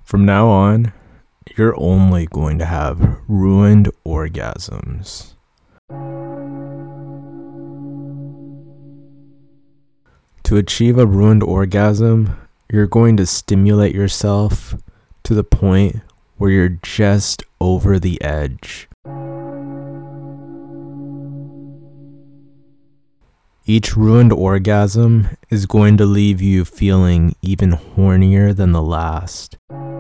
From now on, you're only going to have ruined orgasms. To achieve a ruined orgasm, you're going to stimulate yourself to the point where you're just over the edge. Each ruined orgasm is going to leave you feeling even hornier than the last.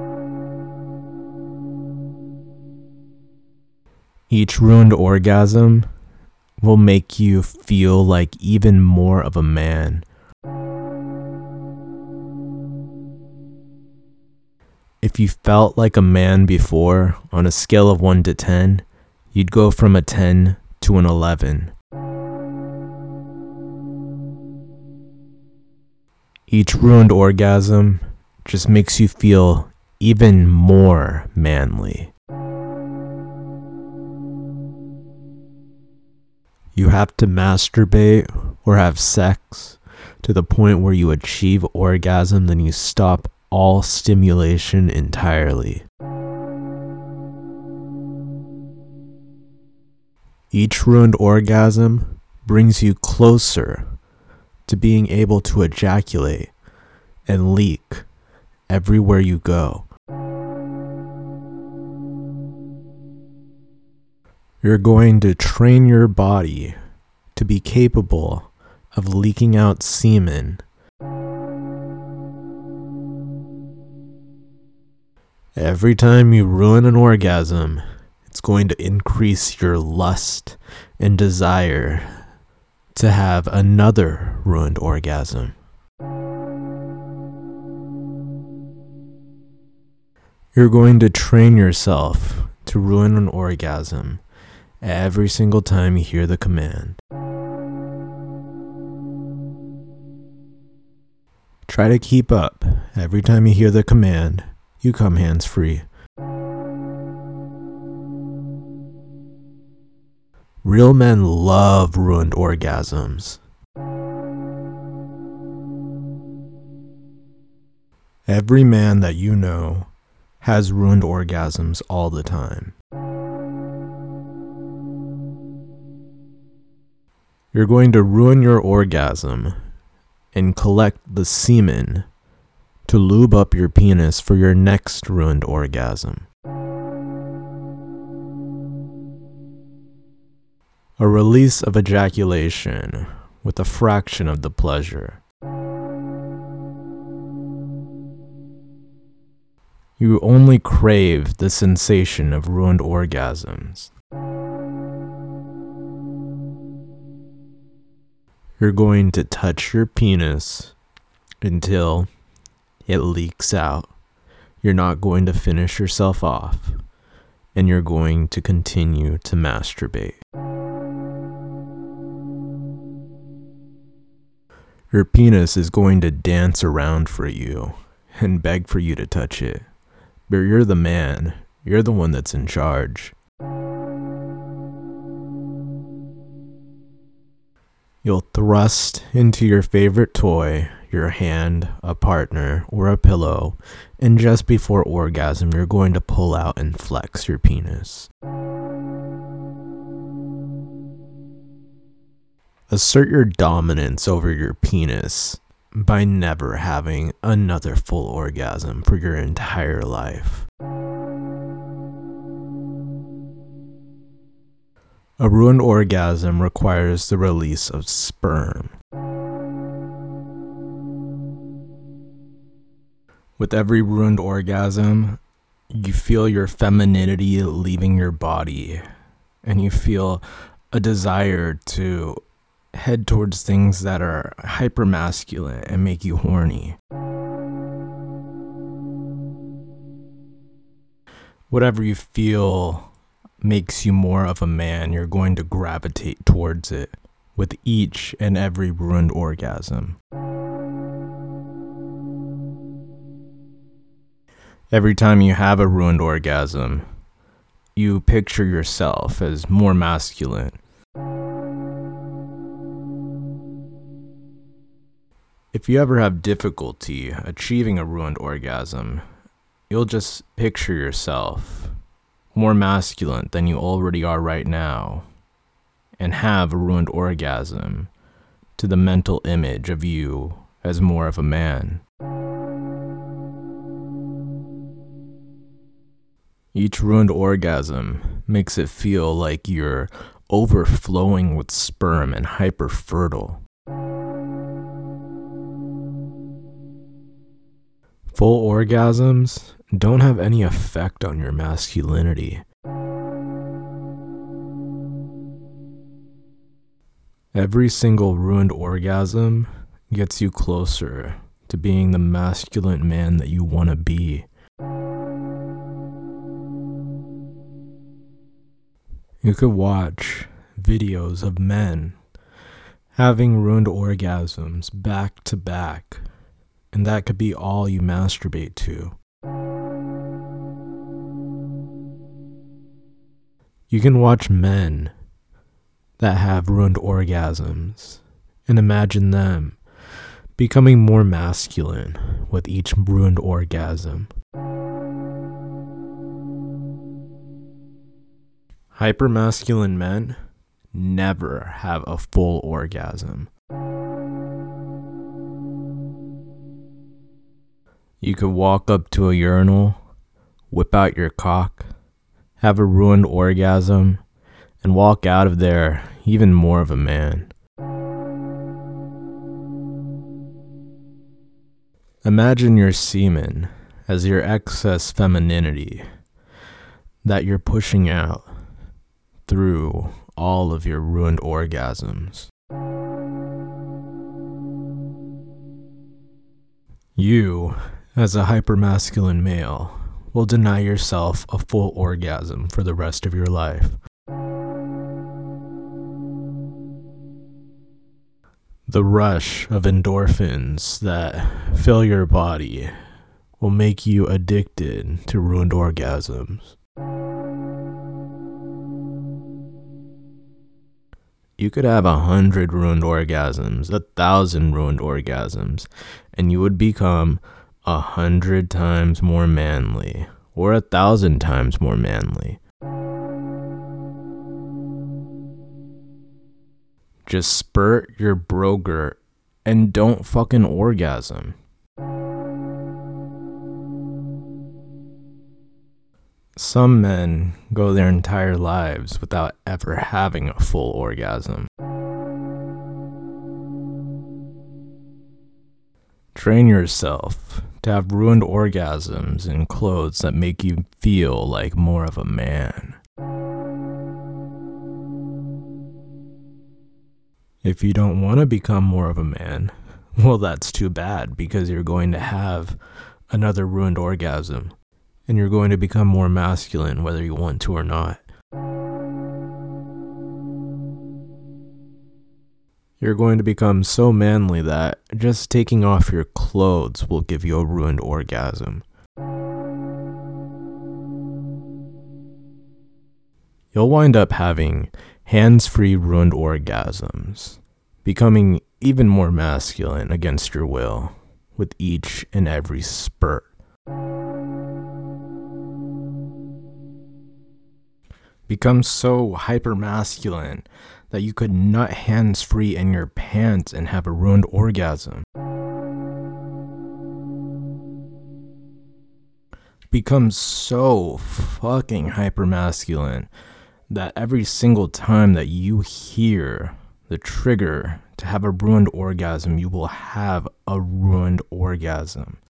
Each ruined orgasm will make you feel like even more of a man. If you felt like a man before, on a scale of 1 to 10, you'd go from a 10 to an 11. Each ruined orgasm just makes you feel even more manly. You have to masturbate or have sex to the point where you achieve orgasm, then you stop all stimulation entirely. Each ruined orgasm brings you closer to being able to ejaculate and leak everywhere you go. You're going to train your body to be capable of leaking out semen. Every time you ruin an orgasm, it's going to increase your lust and desire to have another ruined orgasm. You're going to train yourself to ruin an orgasm every single time you hear the command. Try to keep up. Every time you hear the command, you come hands-free. Real men love ruined orgasms. Every man that you know has ruined orgasms all the time. You're going to ruin your orgasm and collect the semen to lube up your penis for your next ruined orgasm. A release of ejaculation with a fraction of the pleasure. You only crave the sensation of ruined orgasms. You're going to touch your penis until it leaks out. You're not going to finish yourself off, and you're going to continue to masturbate. Your penis is going to dance around for you and beg for you to touch it. But you're the man. You're the one that's in charge. You'll thrust into your favorite toy, your hand, a partner, or a pillow, and just before orgasm, you're going to pull out and flex your penis. Assert your dominance over your penis by never having another full orgasm for your entire life. A ruined orgasm requires the release of sperm. With every ruined orgasm, you feel your femininity leaving your body, and you feel a desire to head towards things that are hypermasculine and make you horny. Whatever you feel makes you more of a man, you're going to gravitate towards it with each and every ruined orgasm. Every time you have a ruined orgasm, you picture yourself as more masculine. If you ever have difficulty achieving a ruined orgasm, you'll just picture yourself more masculine than you already are right now and have a ruined orgasm to the mental image of you as more of a man. Each ruined orgasm makes it feel like you're overflowing with sperm and hyper-fertile. Full orgasms don't have any effect on your masculinity. Every single ruined orgasm gets you closer to being the masculine man that you want to be. You could watch videos of men having ruined orgasms back to back, and that could be all you masturbate to. You can watch men that have ruined orgasms and imagine them becoming more masculine with each ruined orgasm. Hypermasculine men never have a full orgasm. You could walk up to a urinal, whip out your cock, have a ruined orgasm, and walk out of there even more of a man. Imagine your semen as your excess femininity that you're pushing out through all of your ruined orgasms. You, as a hypermasculine male, will deny yourself a full orgasm for the rest of your life. The rush of endorphins that fill your body will make you addicted to ruined orgasms. You could have 100 ruined orgasms, 1,000 ruined orgasms, and you would become 100 times more manly, or 1,000 times more manly. Just spurt your brogurt and don't fucking orgasm. Some men go their entire lives without ever having a full orgasm. Train yourself to have ruined orgasms in clothes that make you feel like more of a man. If you don't want to become more of a man, well, that's too bad, because you're going to have another ruined orgasm, and you're going to become more masculine whether you want to or not. You're going to become so manly that just taking off your clothes will give you a ruined orgasm. You'll wind up having hands-free ruined orgasms, becoming even more masculine against your will with each and every spurt. Become so hyper-masculine that you could nut hands-free in your pants and have a ruined orgasm. Become so fucking hyper-masculine that every single time that you hear the trigger to have a ruined orgasm, you will have a ruined orgasm.